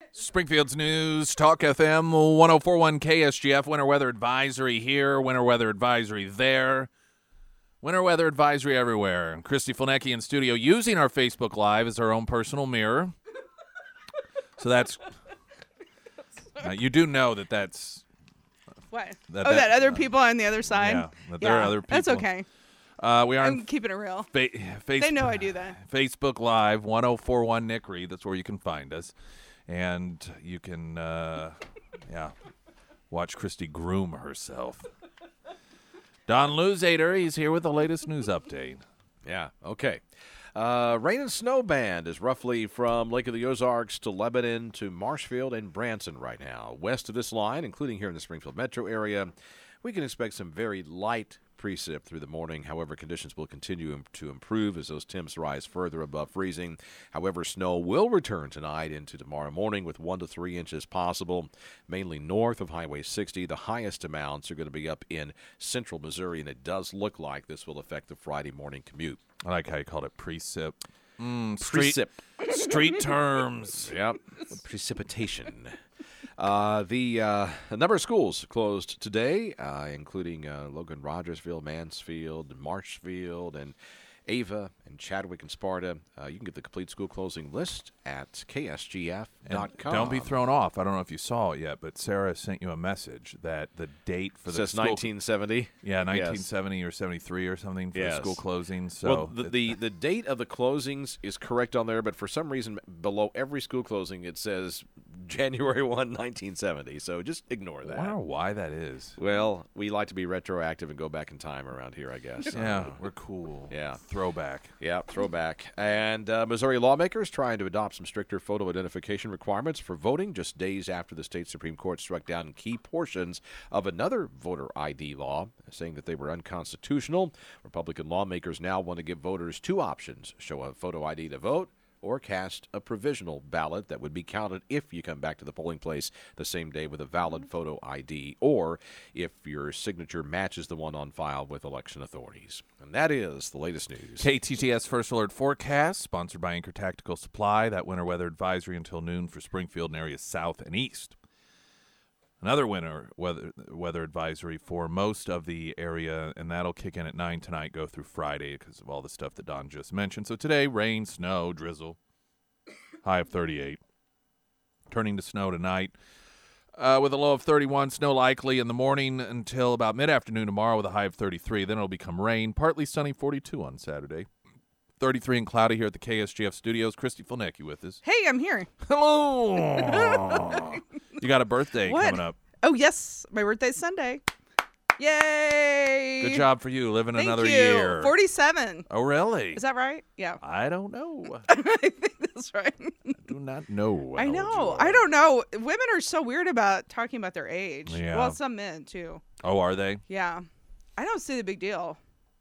Springfield's News, Talk FM, 1041 KSGF, winter weather advisory here, winter weather advisory there, winter weather advisory everywhere. Christy Fulnecki in studio using our Facebook Live as our own personal mirror. So that's, you do know that's. What? That other people on the other side? Yeah, that there are other people. That's okay. We are I'm keeping it real. They know I do that. Facebook Live, 1041 Nick Reed. That's where you can find us. And you can, watch Christy groom herself. Don Luzader, he's here with the latest news update. Yeah, okay. Rain and snow band is roughly from Lake of the Ozarks to Lebanon to Marshfield and Branson right now. West of this line, including here in the Springfield metro area, we can expect some very light precip through the morning. However, conditions will continue to improve as those temps rise further above freezing. However, snow will return tonight into tomorrow morning with 1 to 3 inches possible, mainly north of Highway 60. The highest amounts are going to be up in central Missouri, and it does look like this will affect the Friday morning commute. I like how you called it precip. Precip. Street terms. Yep. Precipitation. The number of schools closed today, including Logan, Rogersville, Mansfield, Marshfield, and Ava, and Chadwick, and Sparta. You can get the complete school closing list at ksgf.com. And don't be thrown off. I don't know if you saw it yet, but Sarah sent you a message that the date for the says school 1970. Yeah, 1970 or 73 or something for the school closings. So well, the date of the closings is correct on there, but for some reason below every school closing it says January 1, 1970. So just ignore that. I wonder why that is. Well, we like to be retroactive and go back in time around here, I guess. Yeah, we're cool. Yeah. Throwback. Yeah, throwback. And Missouri lawmakers trying to adopt some stricter photo identification requirements for voting just days after the state Supreme Court struck down key portions of another voter ID law, saying that they were unconstitutional. Republican lawmakers now want to give voters two options: show a photo ID to vote, or cast a provisional ballot that would be counted if you come back to the polling place the same day with a valid photo ID, or if your signature matches the one on file with election authorities. And that is the latest news. KTTS First Alert Forecast, sponsored by Anchor Tactical Supply. That winter weather advisory until noon for Springfield and areas south and east. Another winter weather advisory for most of the area, and that'll kick in at 9 tonight, go through Friday because of all the stuff that Don just mentioned. So today, rain, snow, drizzle, high of 38. Turning to snow tonight with a low of 31, snow likely in the morning until about mid-afternoon tomorrow with a high of 33. Then it'll become rain, partly sunny, 42 on Saturday. 33 and cloudy here at the KSGF studios. Christy Fulnecki with us. Hey, I'm here. Hello. You got a birthday coming up. Oh, yes. My birthday's Sunday. Yay. Good job for you, living Thank another you. year. 47. Oh, really? Is that right? Yeah. I don't know. I think that's right. I do not know. I know. I don't know. Women are so weird about talking about their age. Yeah. Well, some men, too. Oh, are they? Yeah. I don't see the big deal.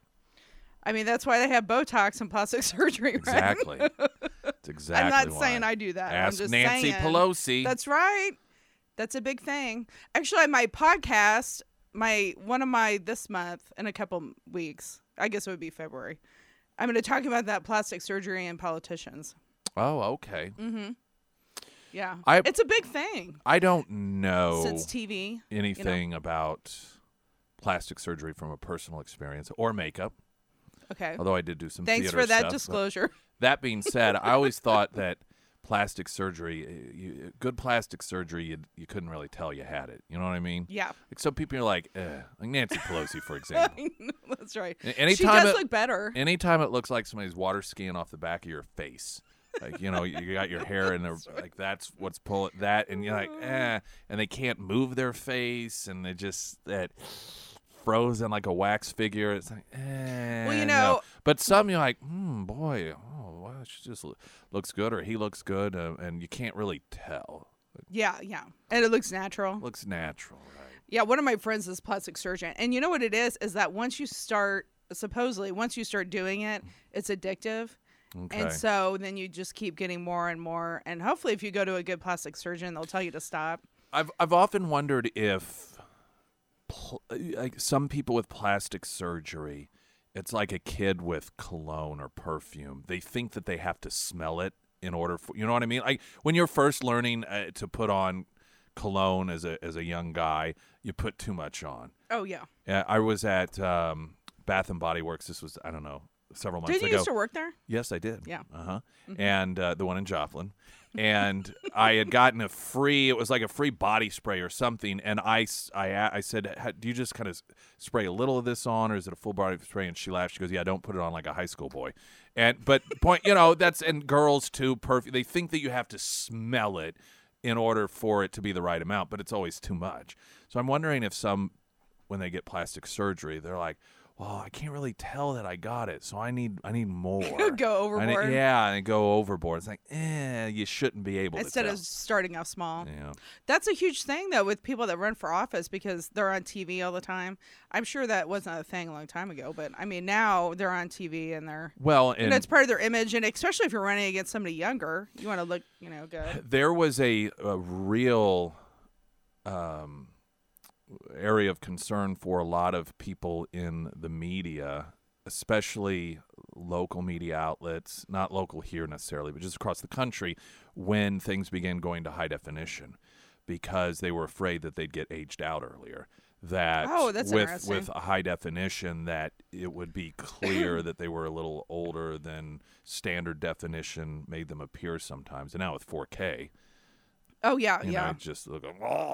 I mean, that's why they have Botox and plastic surgery, right? Exactly. That's exactly I'm not why. saying I do that. Ask I'm just Nancy saying. Pelosi. That's right. That's a big thing. Actually, on my podcast, one of my this month in a couple weeks, I guess it would be February, I'm going to talk about that plastic surgery and politicians. Oh, okay. Mm-hmm. Yeah. I- It's a big thing. I don't know Since TV. anything about plastic surgery from a personal experience or makeup, Okay. although I did do some Thanks theater for that stuff, but disclosure. That being said, I always thought that plastic surgery, good plastic surgery, you couldn't really tell you had it. You know what I mean? Yeah. Like some people are like Nancy Pelosi, for example. That's right. Anytime she does look better. Anytime it looks like somebody's water skiing off the back of your face. Like, you know, you got your hair in there, like that's what's pulling that, and you're like, and they can't move their face, and they just that frozen like a wax figure. It's like, Well, you know, no. But some you're like, boy, oh, wow, she just looks good, or he looks good, and you can't really tell. Yeah, and it looks natural. Looks natural, right? Yeah, one of my friends is a plastic surgeon, and you know what it is that once you start doing it, it's addictive. Okay. And so then you just keep getting more and more, and hopefully if you go to a good plastic surgeon, they'll tell you to stop. I've often wondered if like some people with plastic surgery, it's like a kid with cologne or perfume. They think that they have to smell it in order for, you know what I mean? Like when you're first learning to put on cologne as a young guy, you put too much on. Oh yeah. Yeah, I was at Bath and Body Works. This was, I don't know, several months ago. Did you used to work there? Yes, I did. Yeah. And the one in Joplin. And I had gotten it was like a free body spray or something. And I said, do you just kind of spray a little of this on, or is it a full body spray? And she laughed. She goes, yeah, don't put it on like a high school boy. But and girls too, perfect. They think that you have to smell it in order for it to be the right amount, but it's always too much. So I'm wondering if when they get plastic surgery, they're like, well, I can't really tell that I got it, so I need more. Go overboard. And go overboard. It's like, you shouldn't be able Instead to of starting off small. Yeah. That's a huge thing, though, with people that run for office because they're on TV all the time. I'm sure that wasn't a thing a long time ago, but, I mean, now they're on TV and they're... Well, and it's part of their image, and especially if you're running against somebody younger, you want to look, good. There was a real... area of concern for a lot of people in the media, especially local media outlets, not local here necessarily, but just across the country, when things began going to high definition, because they were afraid that they'd get aged out earlier. That that's with a high definition, that it would be clear that they were a little older than standard definition made them appear sometimes. And now with 4K. Oh, yeah, you yeah. know, just look.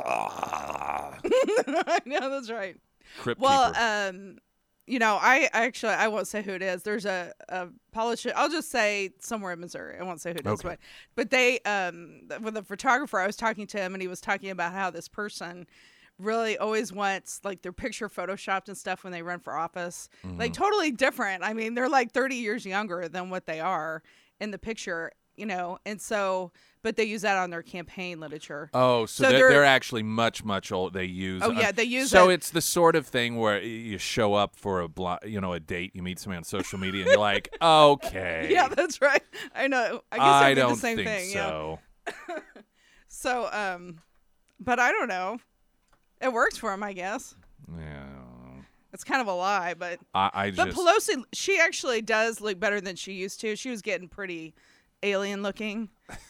I know, that's right. Crypt well, keeper. I won't say who it is. There's a politician. I'll just say somewhere in Missouri. I won't say who it is. Okay. But they, with a photographer, I was talking to him, and he was talking about how this person really always wants like their picture photoshopped and stuff when they run for office. Like totally different. I mean, they're like 30 years younger than what they are in the picture, and so, but they use that on their campaign literature. Oh, so they're actually much, much old. They use. Oh yeah, they use. So it's the sort of thing where you show up for a date. You meet somebody on social media, and you're like, okay. Yeah, that's right. I know. I guess I do don't the same think thing. so. Yeah. So, but I don't know. It works for him, I guess. Yeah. It's kind of a lie, but But Pelosi, she actually does look better than she used to. She was getting pretty alien looking,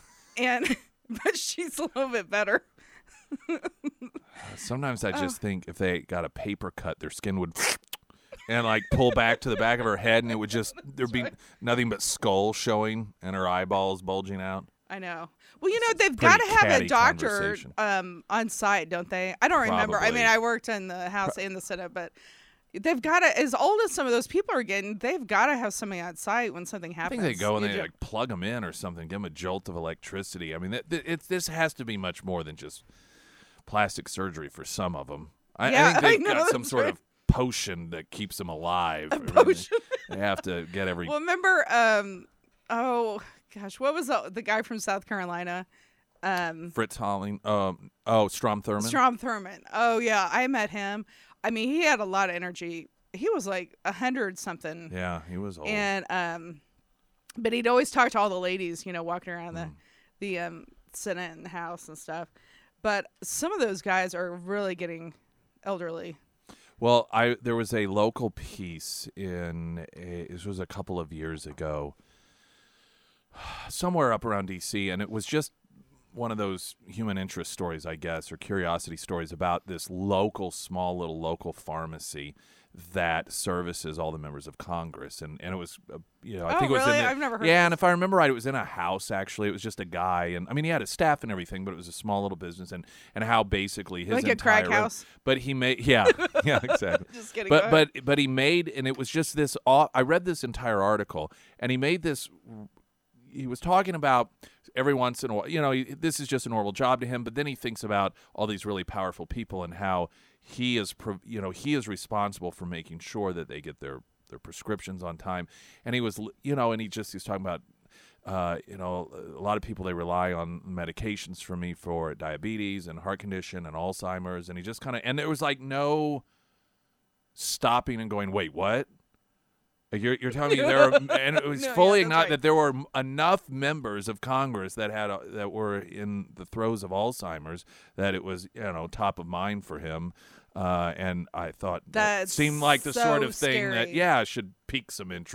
but she's a little bit better. Sometimes I just think if they got a paper cut, their skin would and like pull back to the back of her head, and it would there'd be nothing but skull showing and her eyeballs bulging out. I know. Well, they've got to have a doctor conversation. On site, don't they? I don't remember. I mean, I worked in the House and the Senate, but they've got to, as old as some of those people are getting, they've got to have somebody on site when something happens. I think they go and they like plug them in or something, give them a jolt of electricity. I mean, this has to be much more than just plastic surgery for some of them. I think they've got some sort of potion that keeps them alive. A potion? They have to get every... Well, remember, what was the guy from South Carolina? Fritz Holling. Strom Thurmond. Strom Thurmond. Oh, yeah. I met him. I mean, he had a lot of energy. He was like 100 something. Yeah, he was old. And but he'd always talk to all the ladies, walking around the Senate and the House and stuff. But some of those guys are really getting elderly. Well, there was a local piece this was a couple of years ago, somewhere up around D.C., and it was just one of those human interest stories, I guess, or curiosity stories about this small little local pharmacy that services all the members of Congress. And it was, I think it was really? in I've never heard Yeah, of and if I remember right, it was in a house, actually. It was just a guy. And, I mean, he had a staff and everything, but it was a small little business. And how basically his like entire... a crack house? But he made... Yeah, yeah, exactly. Just kidding. But he made... And it was just this... I read this entire article, and he made this... He was talking about every once in a while, this is just a normal job to him, but then he thinks about all these really powerful people and how he is responsible for making sure that they get their prescriptions on time. And he was, and he was talking about, a lot of people, they rely on medications for me for diabetes and heart condition and Alzheimer's. And he just and there was like no stopping and going, wait, what? You're telling me there are, and it was fully acknowledged that there were enough members of Congress that that were in the throes of Alzheimer's that it was top of mind for him, and I thought that seemed like the sort of thing scary. that should pique some interest.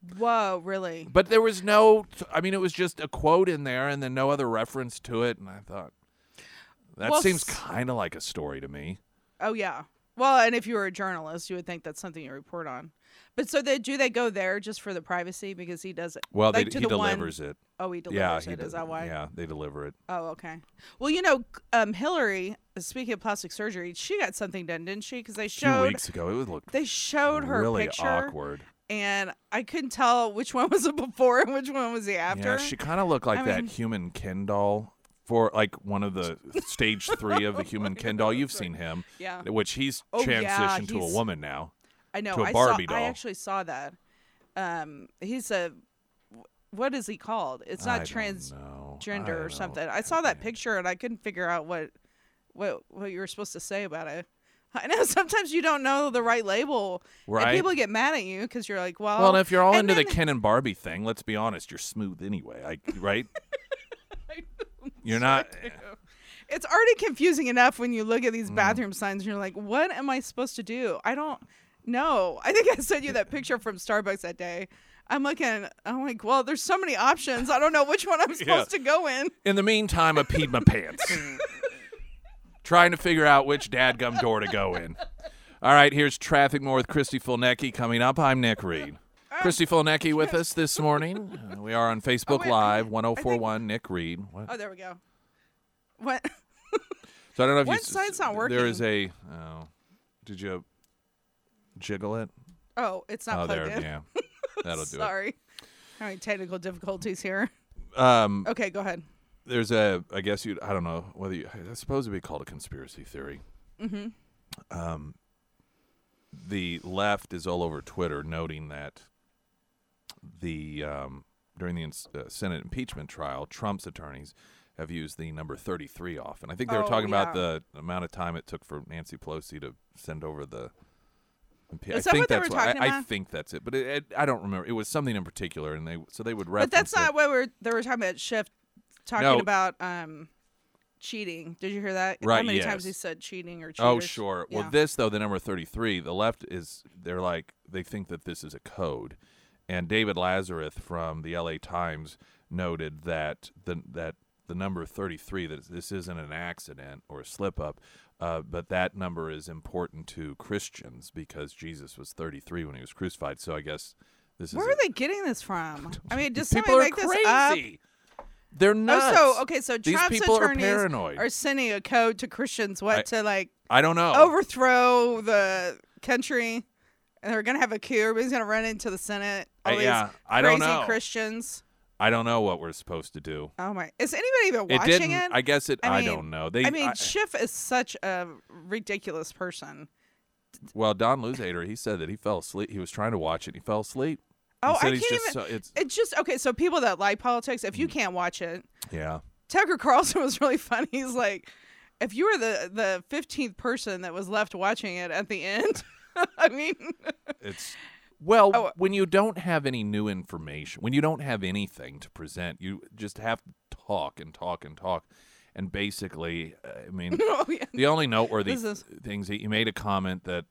Whoa, really? But there was no, I mean, it was just a quote in there and then no other reference to it. And I thought, that Well, seems kind of like a story to me. Oh, yeah. Well, and if you were a journalist, you would think that's something you report on. But so do they go there just for the privacy because he does it? Well, like he delivers it. Oh, he Yeah, delivers it. Is that why? Yeah, they deliver it. Oh, okay. Well, Hillary, speaking of plastic surgery, she got something done, didn't she? Because A few weeks ago, it would look they showed her really picture, awkward. and I couldn't tell which one was the before and which one was the after. Yeah, she kind of looked like I that mean- human Ken doll for like one of the stage 3 of the human Ken doll. You've seen him, Yeah. which he's Oh, yeah, transitioned to a he's- woman now. I know. to a I Barbie saw. I doll. actually saw that. He's a. What is he called? It's not I don't know. transgender I or don't something. know. I saw that picture and I couldn't figure out what you were supposed to say about it. I know sometimes you don't know the right label, Right. and people get mad at you because you're like, well. Well, and if you're all and into the then- Ken and Barbie thing, let's be honest, you're smooth anyway, right? You're not. It's already confusing enough when you look at Mm. these bathroom signs and you're like, what am I supposed to do? I don't know. I think I sent you that picture from Starbucks that day. I'm like, well, there's so many options. I don't know which one I'm supposed to go in. In the meantime, I peed my pants. Trying to figure out which dadgum door to go in. All right, here's Traffic More with Christy Fulnecki coming up. I'm Nick Reed. Christy Fulnecki with us this morning. We are on Facebook wait, Live, 1041 Nick Reed. What? Oh, there we go. What? So I don't know if What you side's not There is working? did you jiggle it? Oh, it's not Oh, plugged there, in. yeah. That'll do Sorry. Having technical difficulties here. it. Okay, go ahead. There's I guess I don't know whether I suppose it'd be called a conspiracy theory. Mm-hmm. The left is all over Twitter noting that during the Senate impeachment trial, Trump's attorneys have used the number 33 often. I think they were Oh, talking about yeah. the amount of time it took for Nancy Pelosi to send over the. Is that what they were talking I about? think that's it, but I don't remember. It was something in particular, and they would But reference. that's it. not what they were talking about. Schiff talking No. about cheating. Did you hear that? How Right, many yes. times he said cheating or cheaters? Oh, sure. Well, Yeah. this, though, the number 33, the left they think that this is a code. And David Lazarus from the LA Times noted that the number 33, that this isn't an accident or a slip up, but that number is important to Christians because Jesus was 33 when he was crucified. So I guess this is. Where are they getting this from? I mean, does People somebody are make this up? crazy. They're nuts. Oh, so okay, so These Trump's people are attorneys paranoid. are sending a code to Christians to like I don't know. overthrow the country, and they're gonna have a coup. Everybody's gonna run into the Senate. All these yeah, I crazy don't know. Christians. I don't know what we're supposed to do. Oh my! Is anybody even It watching didn't. it? I guess it. I I mean- don't know. Schiff is such a ridiculous person. Well, Don Luzader, he said that he fell asleep. He was trying to watch it. He fell asleep. Oh, he said I he's can't just even. So, it's It's just okay. So people that like politics, if you can't watch it, yeah. Tucker Carlson was really funny. He's like, if you were the 15th person that was left watching it at the end, I mean, It's well, Oh. when you don't have any new information, when you don't have anything to present, you just have to talk and talk and talk. And basically, I mean, oh yeah. the only noteworthy This is- things he made a comment that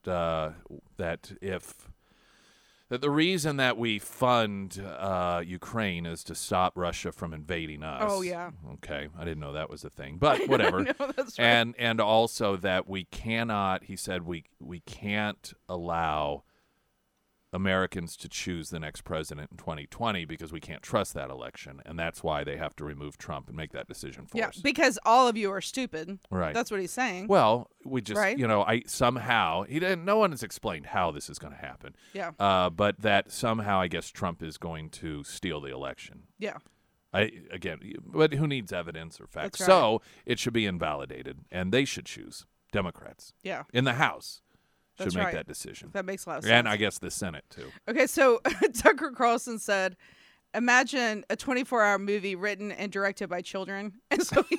that the reason that we fund Ukraine is to stop Russia from invading us. Oh, yeah. Okay, I didn't know that was a thing, but whatever. No, that's right. And also that we cannot. He said we can't allow Americans to choose the next president in 2020 because we can't trust that election, and that's why they have to remove Trump and make that decision for Yeah, us. because all of you are stupid. Right. That's what he's saying. Well, we just, Right? I somehow he didn't. No one has explained how this is going to happen. Yeah. But that somehow, I guess, Trump is going to steal the election. Yeah. But who needs evidence or facts? That's right. So it should be invalidated, and they should choose Democrats Yeah. in the House should That's make right. that decision, That makes a lot of sense. and I guess the Senate too. Okay, so Tucker Carlson said, imagine a 24-hour movie written and directed by children. And so he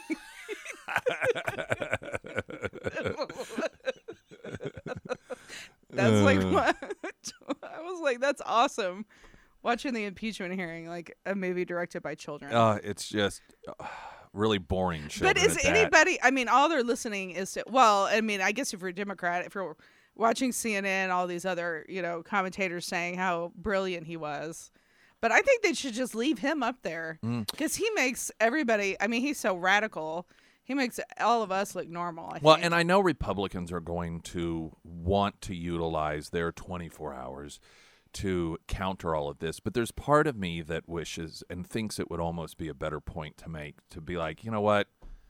that's like what I was like, that's awesome. Watching the impeachment hearing, like a movie directed by children. It's just really boring. But is at that. anybody, I mean, all they're listening is to, well, I mean, I guess if you're a Democrat, if you're watching CNN, all these other, commentators saying how brilliant he was, But I think they should just leave him up there because he makes everybody. I mean, he's so radical. He makes all of us look normal. I Well, think. and I know Republicans are going to want to utilize their 24 hours to counter all of this, but there's part of me that wishes and thinks it would almost be a better point to make, to be like, you know what,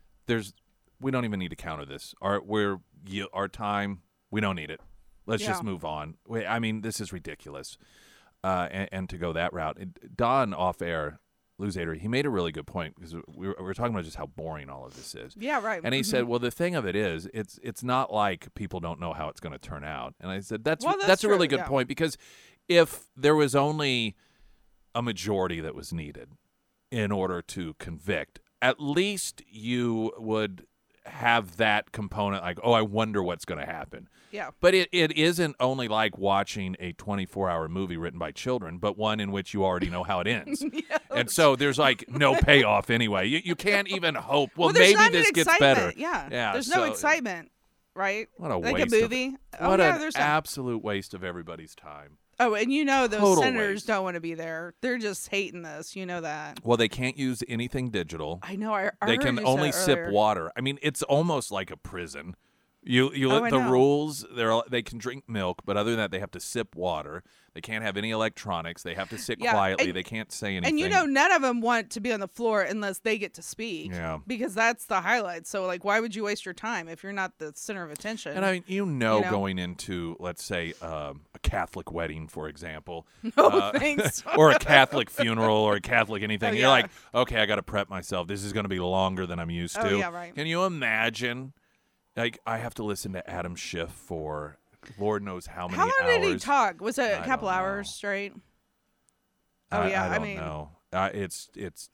we don't even need to counter this. Our time, we don't need it. Let's just move on. I mean, this is ridiculous. And to go that route. Don off air, Luzader, he made a really good point because we were talking about just how boring all of this is. Yeah, right. And he said, well, the thing of it is, it's not like people don't know how it's going to turn out. And I said, that's a really true, good point, because if there was only a majority that was needed in order to convict, at least you would have that component like, oh, I wonder what's going to happen. Yeah. But it isn't only like watching a 24-hour movie written by children, but one in which you already know how it ends. And so there's like no payoff anyway. You can't even hope, well there's maybe not this an gets excitement. better. Yeah. There's no excitement, right? What a like waste a movie. What an there's absolute waste of everybody's time. Oh, and those Total senators waste. don't want to be there. They're just hating this. You know that. Well, they can't use anything digital. I know. I They heard can you only said sip earlier. water. I mean, it's almost like a prison. You I look the know. rules. They can drink milk, but other than that, they have to sip water. They can't have any electronics. They have to sit Yeah, quietly. and- They can't say anything. And none of them want to be on the floor unless they get to speak. Yeah. Because that's the highlight. So, like, why would you waste your time if you're not the center of attention? And I mean, You know? going into, let's say, a Catholic wedding, for example, No, thanks. or a Catholic funeral, or a Catholic anything. Oh, You're yeah. like, okay, I got to prep myself. This is going to be longer than I'm used Oh, to. yeah, right. Can you imagine? Like, I have to listen to Adam Schiff for Lord knows how many How long hours. did he talk? Was it I a couple don't know. hours straight? Oh, I yeah. I don't mean, know. It's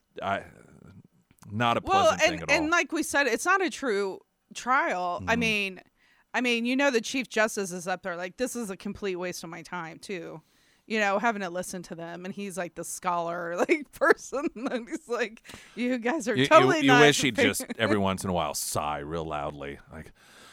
not a well, pleasant thing at all. and like we said, it's not a true trial. I mean, the Chief Justice is up there. Like, this is a complete waste of my time, too. Having to listen to them, and he's like the scholar, like person, and he's like, "You guys are totally you not." wish he'd just every once in a while sigh real loudly, like.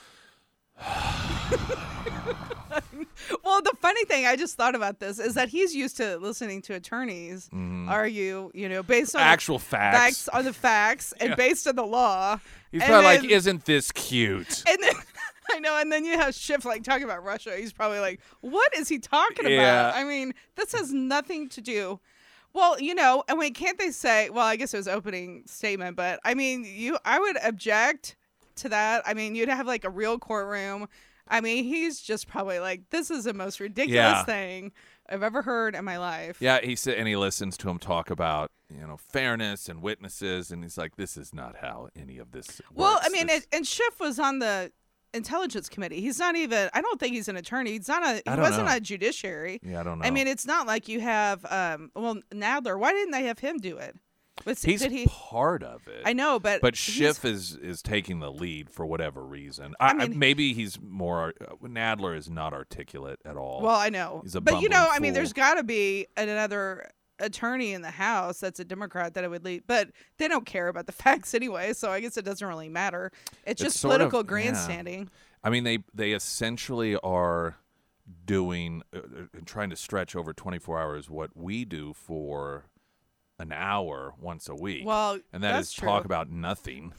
Well, the funny thing I just thought about this is that he's used to listening to attorneys argue, based on Actual facts. on the facts, and based on the law. He's And probably then- like, "Isn't this cute?" And then I know, and then you have Schiff like talking about Russia. He's probably like, "What is he talking Yeah. about?" I mean, this has nothing to do. Well, and can't they say? Well, I guess it was opening statement, but I mean, I would object to that. I mean, you'd have like a real courtroom. I mean, he's just probably like, "This is the most ridiculous thing I've ever heard in my life." Yeah, he said, and he listens to him talk about fairness and witnesses, and he's like, "This is not how any of this works." Well, I mean, This- and Schiff was on the Intelligence Committee. He's not even. I don't think he's an attorney. He's not a. He don't wasn't know. a judiciary. yeah, I don't know. I mean, it's not like you have. Nadler. Why didn't they have him do it? he's did he? part of it. I know, but But he's- Schiff is taking the lead for whatever reason. I mean- maybe he's more. Nadler is not articulate at all. Well, I know, He's a but bumbling I mean, fool. there's got to be another attorney in the House that's a Democrat that it would lead, but they don't care about the facts anyway. So I guess it doesn't really matter. It's just sort of- political yeah. grandstanding. I mean, they essentially are doing trying to stretch over 24 hours what we do for an hour once a week. Well, and that that's is talk true. about nothing.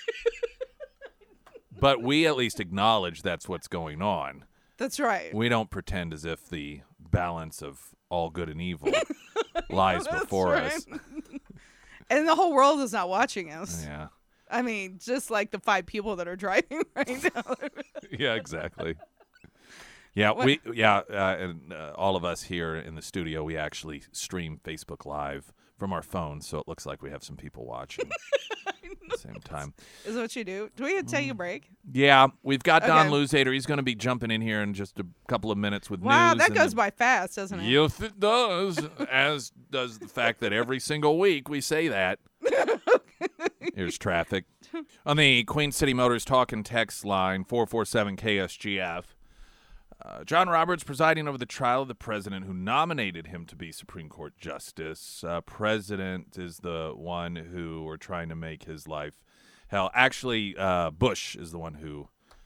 But we at least acknowledge that's what's going on. That's right. We don't pretend as if the balance of all good and evil lies That's before right. us. And the whole world is not watching us. Yeah. I mean, just like the 5 people that are driving right now. Yeah, exactly. Yeah, and all of us here in the studio, we actually stream Facebook Live from our phones, so it looks like we have some people watching at the same time. Is what you do. Do we have to take a break? Yeah, we've got Don Okay. Luzader. He's going to be jumping in here in just a couple of minutes with Wow, news. that and goes then- by fast, doesn't it? Yes, it does, as does the fact that every single week we say that. Here's traffic. On the Queen City Motors talk and text line, 447-KSGF. John Roberts presiding over the trial of the president who nominated him to be Supreme Court Justice. President is the one who we're trying to make his life hell. Actually, Bush is the one who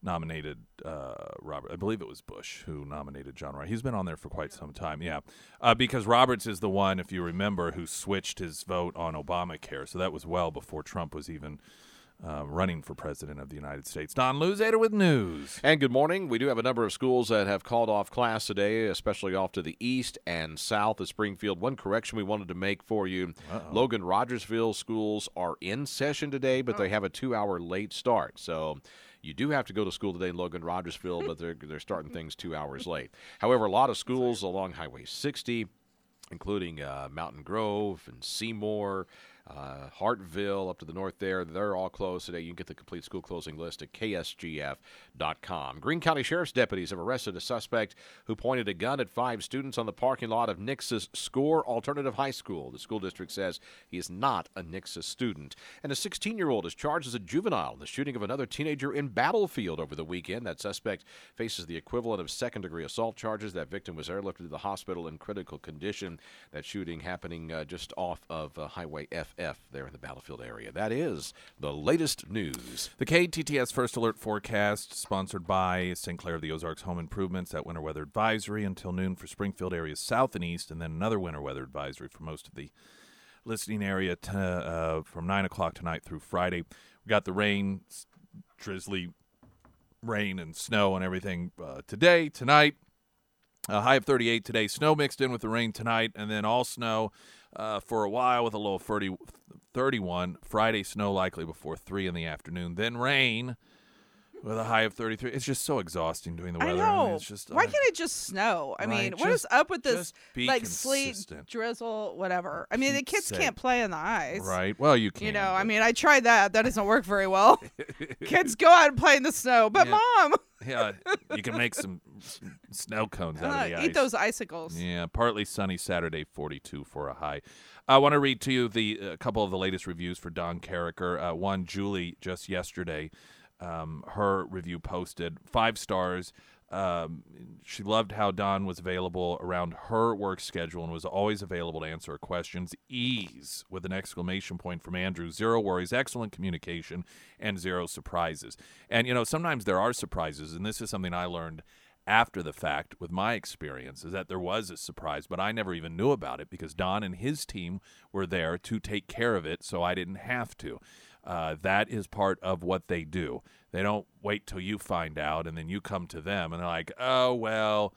nominated Robert. I believe it was Bush who nominated John Roberts. He's been on there for quite some time, yeah. Because Roberts is the one, if you remember, who switched his vote on Obamacare. So that was well before Trump was even running for president of the United States. Don Luzader with news. And good morning. We do have a number of schools that have called off class today, especially off to the east and south of Springfield. One correction we wanted to make for you. Logan Rogersville schools are in session today, but they have a 2-hour late start. So you do have to go to school today in Logan Rogersville, but they're starting things 2 hours late. However, a lot of schools along Highway 60, including Mountain Grove and Seymour, Hartville up to the north there, they're all closed today. You can get the complete school closing list at ksgf.com. Greene County Sheriff's deputies have arrested a suspect who pointed a gun at 5 students on the parking lot of Nix's Score Alternative High School. The school district says he is not a Nix's student. And a 16-year-old is charged as a juvenile in the shooting of another teenager in Battlefield over the weekend. That suspect faces the equivalent of second-degree assault charges. That victim was airlifted to the hospital in critical condition. That shooting happening just off of Highway FF there in the Battlefield area. That is the latest news. The KTTS First Alert Forecast, sponsored by St. Clair of the Ozarks Home Improvements. That winter weather advisory until noon for Springfield areas south and east, and then another winter weather advisory for most of the listening area from 9 o'clock tonight through Friday. We got the rain, drizzly rain and snow and everything today, tonight. A high of 38 today. Snow mixed in with the rain tonight, and then all snow for a while with a low of 31. Friday, snow likely before 3 in the afternoon. Then rain with a high of 33. It's just so exhausting doing the weather. I know. mean, it's just, why can't it just snow? I mean, what is up with this, like, sleet, drizzle, whatever? I mean, the kids can't play on the ice. Right. Well, you can. You know, I mean, I tried that. That doesn't work very well. Kids go out and play in the snow. But, Mom. Yeah, you can make some snow cones out of the ice. Eat those icicles. Yeah, partly sunny Saturday, 42 for a high. I want to read to you a couple of the latest reviews for Don Carricker. One, Julie, just yesterday, her review posted 5 stars. She loved how Don was available around her work schedule and was always available to answer her questions. Ease, with an exclamation point from Andrew. 0 worries, excellent communication, and 0 surprises. And, you know, sometimes there are surprises, and this is something I learned after the fact with my experience, is that there was a surprise, but I never even knew about it because Don and his team were there to take care of it, so I didn't have to. That is part of what they do. They don't wait till you find out and then you come to them and they're like, oh, well,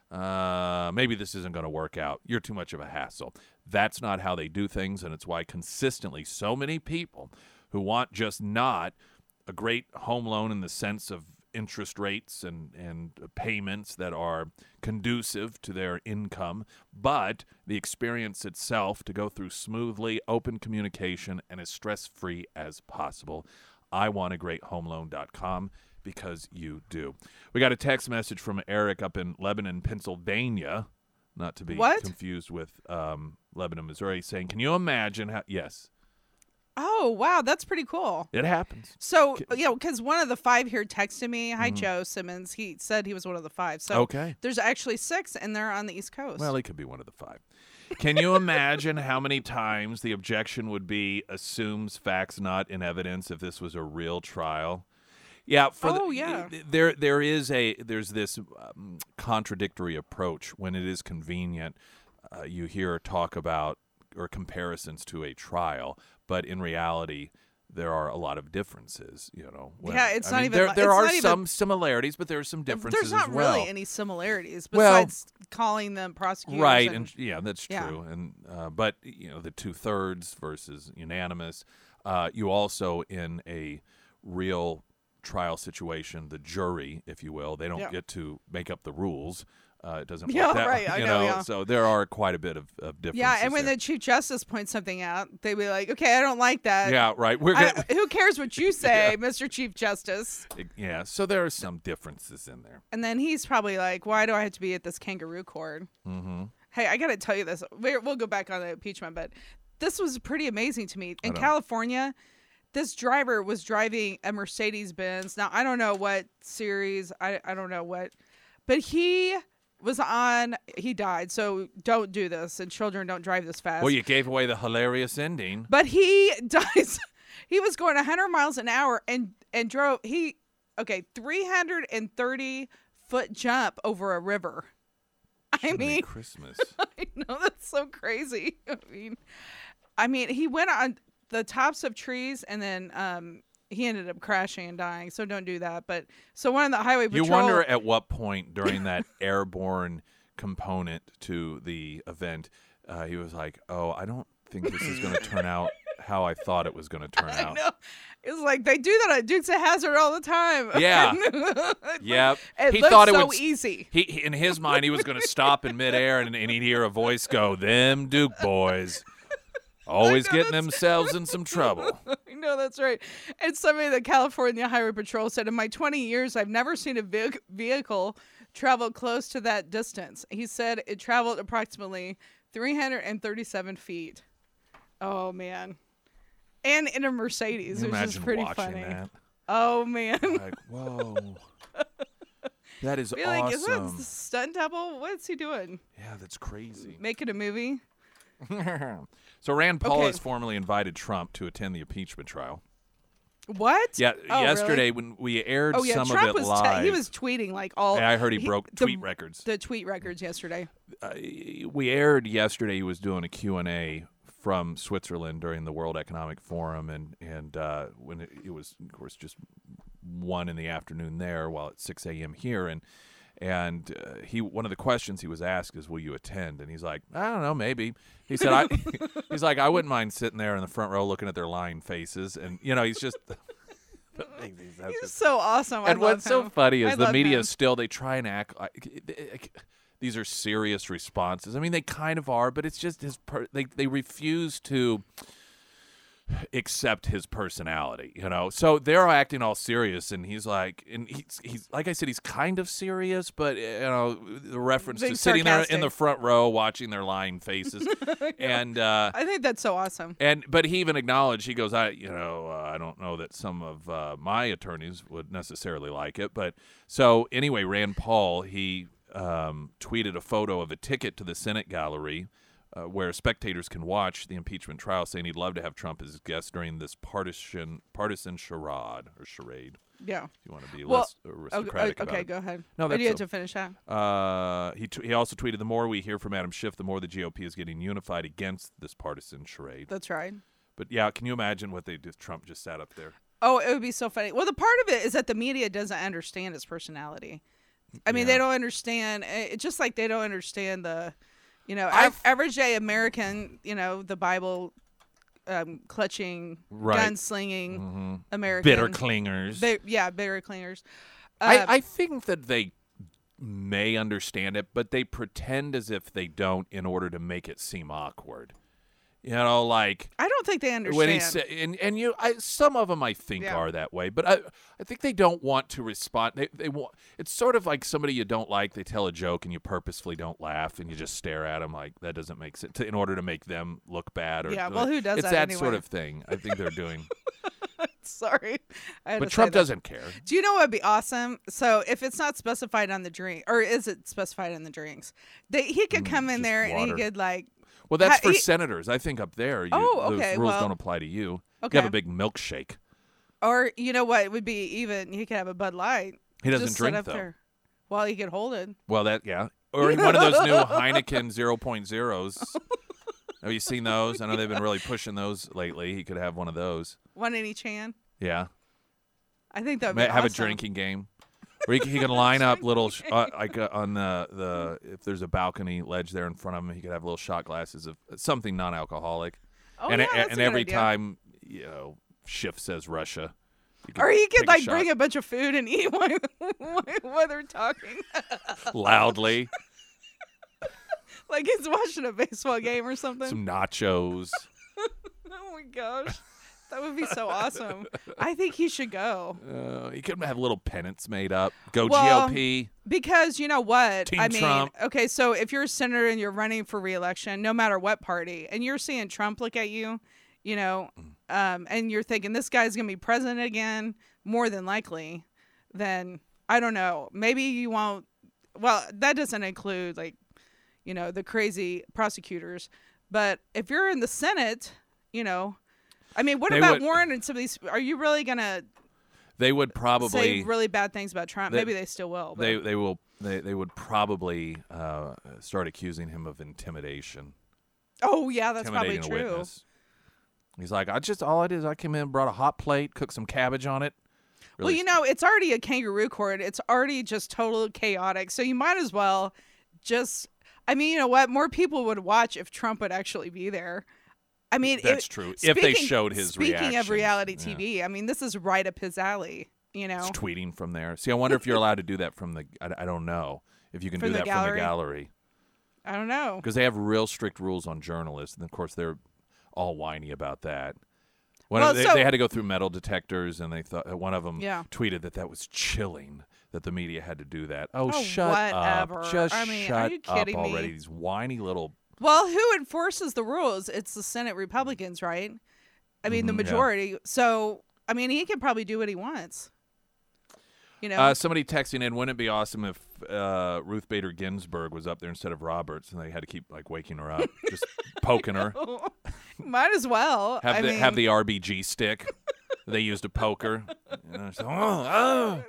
maybe this isn't going to work out. You're too much of a hassle. That's not how they do things, and it's why consistently so many people who want just not a great home loan in the sense of interest rates and payments that are conducive to their income, but the experience itself to go through smoothly, open communication, and as stress-free as possible. I want a great homeloan.com because you do. We got a text message from Eric up in Lebanon, Pennsylvania, not to be confused with Lebanon, Missouri, saying, can you imagine how, yes. Oh, wow. That's pretty cool. It happens. So, you know, because one of the 5 here texted me. Hi, Joe Simmons. He said he was one of the 5. So there's actually 6, and they're on the East Coast. Well, he could be one of the 5. Can you imagine how many times the objection would be assumes facts not in evidence if this was a real trial? Yeah. There's this contradictory approach when it is convenient. You hear talk about or comparisons to a trial, but in reality, there are a lot of differences, you know. There are some similarities, but there are some differences as well. There's not really any similarities besides calling them prosecutors. Right, and that's true. And but you know, the 2/3 versus unanimous. You also, in a real trial situation, the jury, if you will, they don't get to make up the rules. It doesn't work that way, you know. So there are quite a bit of differences. Yeah, and when the Chief Justice points something out, they'd be like, okay, I don't like that. Yeah, right. Who cares what you say, Mr. Chief Justice? Yeah, so there are some differences in there. And then he's probably like, why do I have to be at this kangaroo court? Mm-hmm. Hey, I got to tell you this. We'll go back on the impeachment, but this was pretty amazing to me. In California, this driver was driving a Mercedes-Benz. Now, I don't know what series. I don't know what. But he died, so don't do this, and children don't drive this fast. Well, you gave away the hilarious ending. But he dies. He was going 100 miles an hour and drove. Okay, 330-foot jump over a river. I Jiminy mean, Christmas. I know that's so crazy. I mean, he went on the tops of trees and then he ended up crashing and dying. So don't do that. But so one of the highway patrol. You wonder at what point during that airborne component to the event, he was like, "Oh, I don't think this is going to turn out how I thought it was going to turn I out." know. It's like they do that at Dukes of Hazzard all the time. Yeah. Yep. It He looks thought it so was easy. He in his mind, he was going to stop in midair and he'd hear a voice go, "Them Duke boys, always getting themselves in some trouble." I know, that's right. And somebody at the California Highway Patrol said, in my 20 years, I've never seen a vehicle travel close to that distance. He said it traveled approximately 337 feet. Oh, man. And in a Mercedes, Can you which is imagine pretty watching funny. that? Oh, man. Like, whoa. That is Be like, is that awesome. stunt double? What's he doing? Yeah, that's crazy. Making a movie? So Rand Paul Okay. has formally invited Trump to attend the impeachment trial. What? Yeah, Oh, yesterday really? when we aired Oh, yeah. some Trump of it was live, he was tweeting like all. I heard he broke tweet records. The tweet records yesterday. We aired yesterday. He was doing a Q&A from Switzerland during the World Economic Forum, and when it was, of course, just 1 in the afternoon there, while it's 6 a.m. here, and one of the questions he was asked is, "Will you attend?" And he's like, "I don't know, maybe." He said, "He's like, I wouldn't mind sitting there in the front row looking at their lying faces," and he's just. He's so awesome. And what's so funny is I the love media him. still, they try and act like these are serious responses. I mean, they kind of are, but it's just they refuse to accept his personality, So they're acting all serious, and he's like, and he's like I said, he's kind of serious, but the reference Being to sitting there in sarcastic. the front row watching their lying faces, and I think that's so awesome. but he even acknowledged, he goes, I don't know that some of my attorneys would necessarily like it, but so anyway, Rand Paul, he tweeted a photo of a ticket to the Senate gallery where spectators can watch the impeachment trial, saying he'd love to have Trump as his guest during this partisan charade. Yeah. If you want to be Well, less aristocratic about okay, it. go ahead. No, Or do that's you have a- to finish that? He also tweeted, "The more we hear from Adam Schiff, the more the GOP is getting unified against this partisan charade." That's right. But yeah, can you imagine what they did? Trump just sat up there. Oh, it would be so funny. Well, the part of it is that the media doesn't understand his personality. I mean, Yeah. they don't understand. It's just like they don't understand the, I've- average day American, the Bible clutching, Right. gunslinging American. Bitter clingers. Bitter clingers. I think that they may understand it, but they pretend as if they don't in order to make it seem awkward. Like I don't think they understand. when he said, some of them I think Yeah. are that way, but I think they don't want to respond. They want. It's sort of like somebody you don't like. They tell a joke and you purposefully don't laugh and you just stare at them like that doesn't make sense in order to make them look bad. Or Yeah, well, who does it's that that sort anyway? of thing. I think they're doing. Sorry. I had But to say Trump that. doesn't care. Do you know what would be awesome? So if it's not specified on the drink, or is it specified on the drinks? He could come in just there and he water. could like. Well, that's Ha- for he- senators. I think up there, Oh, those okay, rules well, don't apply to you. okay. You have a big milkshake. Or you know what would be even? He could have a Bud Light. He doesn't Just drink sit up though. there. Well, he could hold it. Well, or one of those new Heineken 0.0s. Have you seen those? I know they've been really pushing those lately. He could have one of those. One in each hand. Yeah, I think that would be have a awesome. drinking game. Or he can line up little on the if there's a balcony ledge there in front of him, he could have little shot glasses of something non-alcoholic. Oh, and yeah, that's a and good every idea. time Schiff says Russia, Or he could take like shot bring a bunch of food and eat while they're talking, loudly, like he's watching a baseball game or something. some nachos. Oh my gosh, that would be so awesome. I think he should go. He could have little pennants made up. Go Well, GOP. Because you know what? Team I mean, Trump. okay, so if you're a senator and you're running for re-election, no matter what party, and you're seeing Trump look at you, and you're thinking this guy's going to be president again, more than likely, then I don't know. Maybe you won't. Well, that doesn't include the crazy prosecutors. But if you're in the Senate, I mean, what They about would- Warren and some of these? Are you really going to? They would probably say really bad things about Trump. They- Maybe they still will. But. they would probably start accusing him of intimidation. Oh yeah, that's probably Intimidating a true. witness. He's like, all I did is I came in, brought a hot plate, cooked some cabbage on it. Well, Really you know, it's already a kangaroo court. It's already just total chaotic. So you might as well just. I mean, you know what? More people would watch if Trump would actually be there. I mean, That's true. If they showed his Speaking of reactions, reality yeah. TV, I mean, this is right up his alley. You know, It's tweeting from there. See, I wonder if you're allowed to do that from the. I don't know if you can From do the that from the gallery I don't know. because they have real strict rules on journalists, and of course they're all whiny about that. Well, They had to go through metal detectors, and they thought one of them Yeah. tweeted that was chilling that the media had to do that. Oh, Oh, shut whatever. up! Just I mean, are shut you up kidding me? already. These whiny little. Well, who enforces the rules? It's the Senate Republicans, right? I mean, the Mhm, yeah. majority. So, I mean, he can probably do what he wants. You know, Somebody texting in, wouldn't it be awesome if Ruth Bader Ginsburg was up there instead of Roberts, and they had to keep like waking her up, just poking her. might as well. Have I have mean, the RBG stick they used to poke her. You know, so, oh,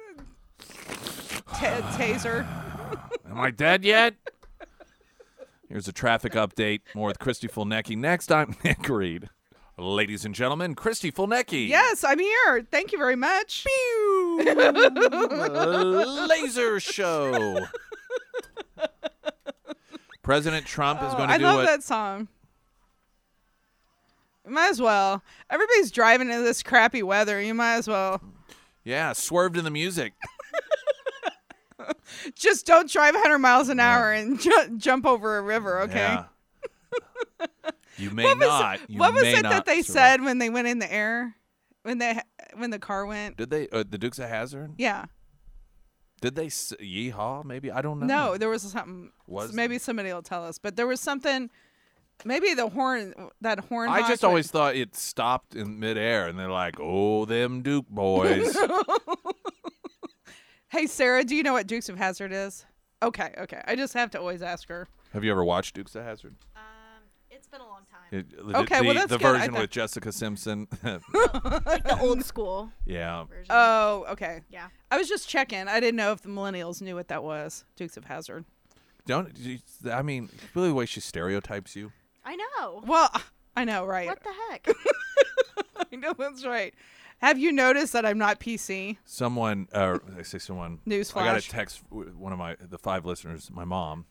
taser. am I dead yet? Here's a traffic update. More with Christy Fulnecki. Next, I'm Nick Reed. Ladies and gentlemen, Christy Fulnecki. Yes, I'm here. Thank you very much. Laser show. President Trump is going to I do love what? that song. Might as well. Everybody's driving in this crappy weather. You might as well. Yeah, swerved in the music. Just don't drive 100 miles an hour and jump over a river, okay? Yeah. You may What was, not. You what was may it not that they survive. said when they went in the air? When the car went? Did they? The Dukes of Hazzard? Yeah. Did they? Yeehaw? Maybe I don't know. No, there was something. Was maybe somebody will tell us, but there was something. Maybe the horn. That horn. I hawk just went- always thought it stopped in midair, and they're like, "Oh, them Duke boys." Hey, Sarah, do you know what Dukes of Hazzard is? Okay. I just have to always ask her. Have you ever watched Dukes of Hazzard? It's been a long time. Okay, well, that's the good. I version thought- with Jessica Simpson. Like the old school Yeah. version. Oh, okay. Yeah. I was just checking. I didn't know if the millennials knew what that was. Dukes of Hazzard. I mean, really the way she stereotypes you. I know. Well, I know, right? What the heck? I know that's right. Have you noticed that I'm not PC? Someone, I say someone. Newsflash. I got a text. One of the 5 listeners, my mom.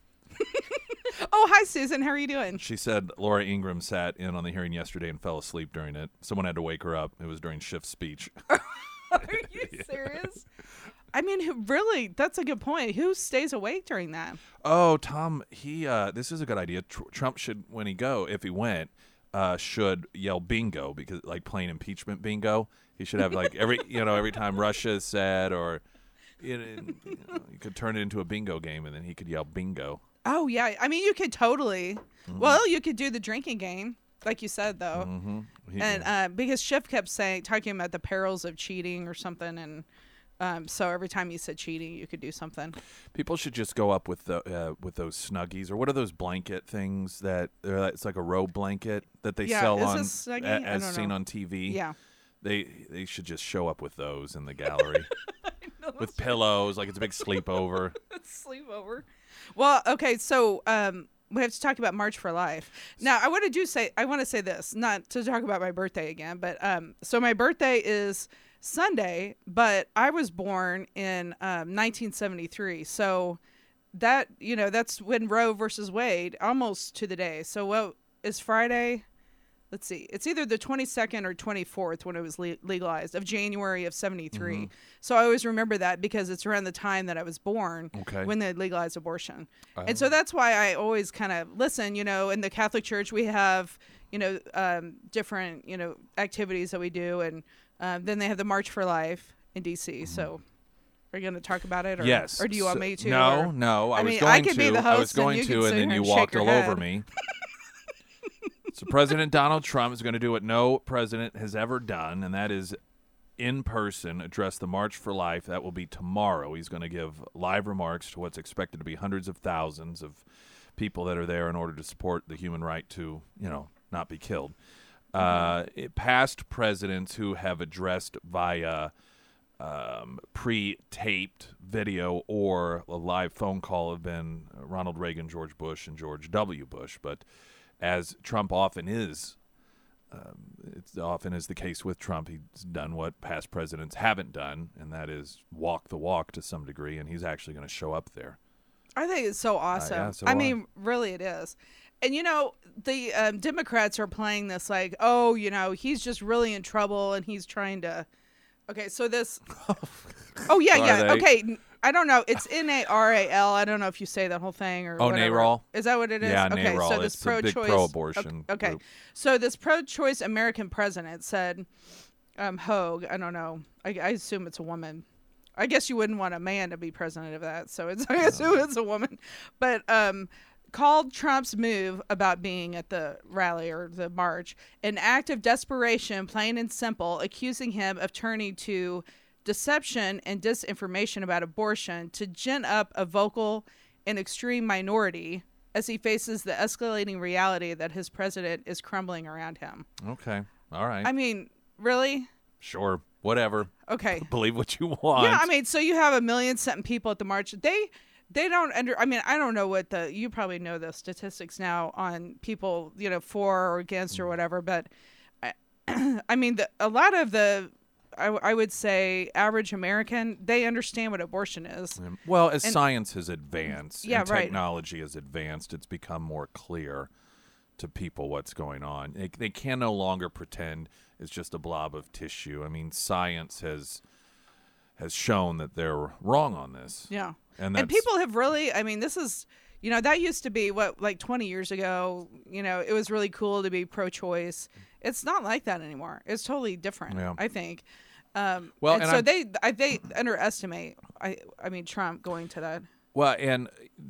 Oh, hi, Susan. How are you doing? She said Laura Ingraham sat in on the hearing yesterday and fell asleep during it. Someone had to wake her up. It was during shift speech. Are you serious? I mean, really, that's a good point. Who stays awake during that? Oh, Tom, this is a good idea. Trump should, when if he went, should yell bingo, because like playing impeachment bingo. He should have like every time Russia is said, or you could turn it into a bingo game, and then he could yell bingo. Oh, yeah. I mean, you could totally. Well, you could do the drinking game, like you said, though. Mm-hmm. And because Schiff kept talking about the perils of cheating or something, and so every time you said cheating, you could do something. People should just go up with those Snuggies, or what are those blanket things that it's like a robe blanket that they Yeah, sell is on this Snuggie? I as don't seen know. on TV. Yeah. They should just show up with those in the gallery with pillows, like it's a big sleepover. Sleepover. Well, okay, so we have to talk about March for Life. Now, I want to say this, not to talk about my birthday again, but so my birthday is Sunday, but I was born in 1973. So that, that's when Roe versus Wade, almost to the day. So what is Friday? Let's see. It's either the 22nd or 24th when it was legalized of January of 73. So I always remember that because it's around the time that I was born when they legalized abortion. And so that's why I always kind of listen, in the Catholic Church, we have, different, activities that we do. And then they have the March for Life in D.C. So are you going to talk about it? Or, Yes. Or do you want me to? No. I was mean, going I could to. be the I was host and going you to, can and sit then here you and shake walked your all over head. me. So President Donald Trump is going to do what no president has ever done, and that is in person address the March for Life. That will be tomorrow. He's going to give live remarks to what's expected to be hundreds of thousands of people that are there in order to support the human right to, not be killed. Past presidents who have addressed via pre-taped video or a live phone call have been Ronald Reagan, George Bush, and George W. Bush. But as Trump often is, it often is the case with Trump, he's done what past presidents haven't done, and that is walk the walk to some degree, and he's actually going to show up there. I think it's so awesome. Yeah, so I mean, really it is. And, the Democrats are playing this like, oh, he's just really in trouble and he's trying to. Okay, so this. Oh, yeah, Are yeah. they? Okay, I don't know. It's NARAL. I don't know if you say that whole thing or whatever. NARAL? Is that what it is? Yeah, okay, NARAL. so this It's a big pro-choice. pro-abortion Okay, group. so this pro-choice American president said, Hogue, I don't know. I assume it's a woman. I guess you wouldn't want a man to be president of that, so I assume it's a woman. But called Trump's move about being at the rally or the march an act of desperation, plain and simple, accusing him of turning to deception and disinformation about abortion to gin up a vocal and extreme minority as he faces the escalating reality that his president is crumbling around him. Okay. All right. I mean, really? Sure. Whatever. Okay. Believe what you want. Yeah, I mean, so you have 1 million something people at the march. They don't I mean, I don't know what you probably know the statistics now on people, for or against or whatever, but I mean, a lot of I would say average American, they understand what abortion is. Well, as science has advanced Yeah, and right. technology has advanced, it's become more clear to people what's going on. They can no longer pretend it's just a blob of tissue. I mean, science has shown that they're wrong on this. Yeah. And people have really, I mean, this is, that used to be like 20 years ago, it was really cool to be pro-choice. It's not like that anymore. It's totally different, Yeah. I think. Well, and and so they underestimate, I mean, Trump going to that. Well, and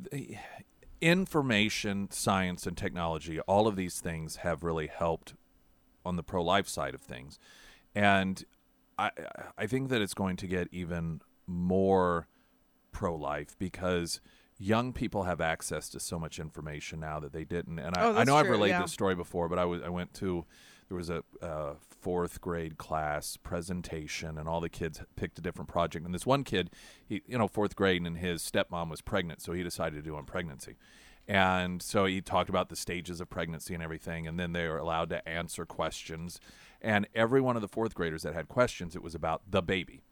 information, science, and technology, all of these things have really helped on the pro-life side of things. And I think that it's going to get even more pro-life because young people have access to so much information now that they didn't. And I know I've relayed this story before, but I went to, there was a fourth grade class presentation, and all the kids picked a different project. And this one kid, fourth grade, and his stepmom was pregnant, so he decided to do on pregnancy. And so he talked about the stages of pregnancy and everything, and then they were allowed to answer questions. And every one of the fourth graders that had questions, it was about the baby.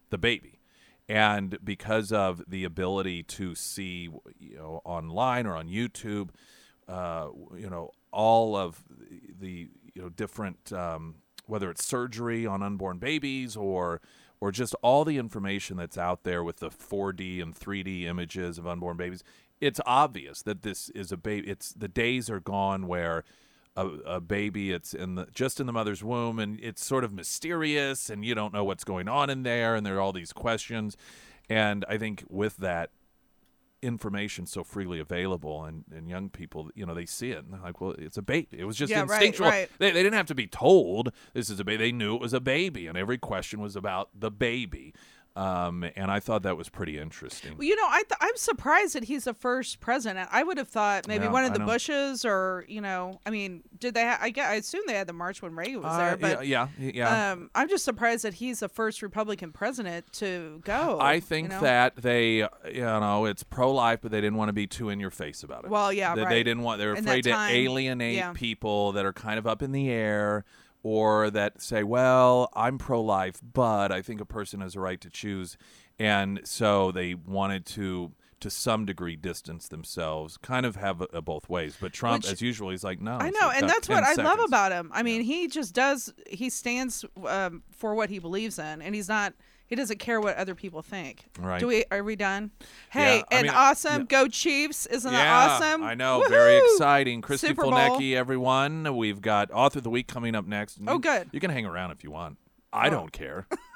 And because of the ability to see, online or on YouTube, all of the different, whether it's surgery on unborn babies or just all the information that's out there with the 4D and 3D images of unborn babies, it's obvious that this is a baby. The days are gone where a baby, it's just in the mother's womb, and it's sort of mysterious, and you don't know what's going on in there, and there are all these questions. And I think with that information so freely available, and young people, they see it, and they're like, well, it's a baby. It was just instinctual. Right. They didn't have to be told this is a baby. They knew it was a baby, and every question was about the baby. And I thought that was pretty interesting. Well, I'm surprised that he's the first president. I would have thought maybe one of the Bushes, or I mean, did they? I assume they had the march when Reagan was there. But yeah. I'm just surprised that he's the first Republican president to go. I think that they, it's pro-life, but they didn't want to be too in your face about it. Well, yeah, They right. didn't want. They're In afraid that to time, alienate people that are kind of up in the air, or that say, well, I'm pro-life, but I think a person has a right to choose. And so they wanted to some degree, distance themselves, kind of have both ways. But Trump, as usual, he's like, no. I know, and that's what I love about him. I mean, he just he stands for what he believes in, and he doesn't care what other people think. Right. Are we done? Hey, Yeah, awesome. Go Chiefs. Isn't that awesome? I know. Woo-hoo! Very exciting. Christy Super Bowl. Fulnecki, everyone. We've got Author of the Week coming up next. Oh, good. You can hang around if you want. I don't care.